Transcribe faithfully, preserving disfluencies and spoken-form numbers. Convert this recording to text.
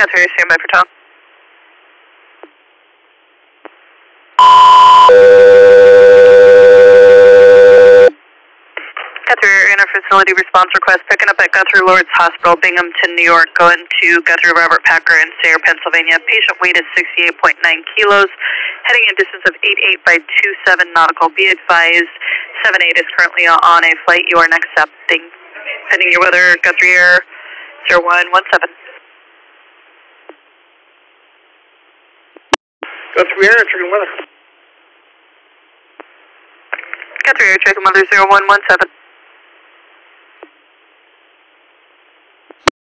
Guthrie, stand by for Tom. Guthrie, inter facility response request picking up at Guthrie Lord's Hospital, Binghamton, New York, going to Guthrie Robert Packer in Sayre, Pennsylvania. Patient weight is sixty-eight point nine kilos, heading a distance of eighty-eight by twenty-seven nautical. Be advised, seven eight is currently on a flight. You are next up. Pending your weather, Guthrie Air zero one one seven. Guthrie Air, checking weather. Guthrie Air, checking weather zero one one seven.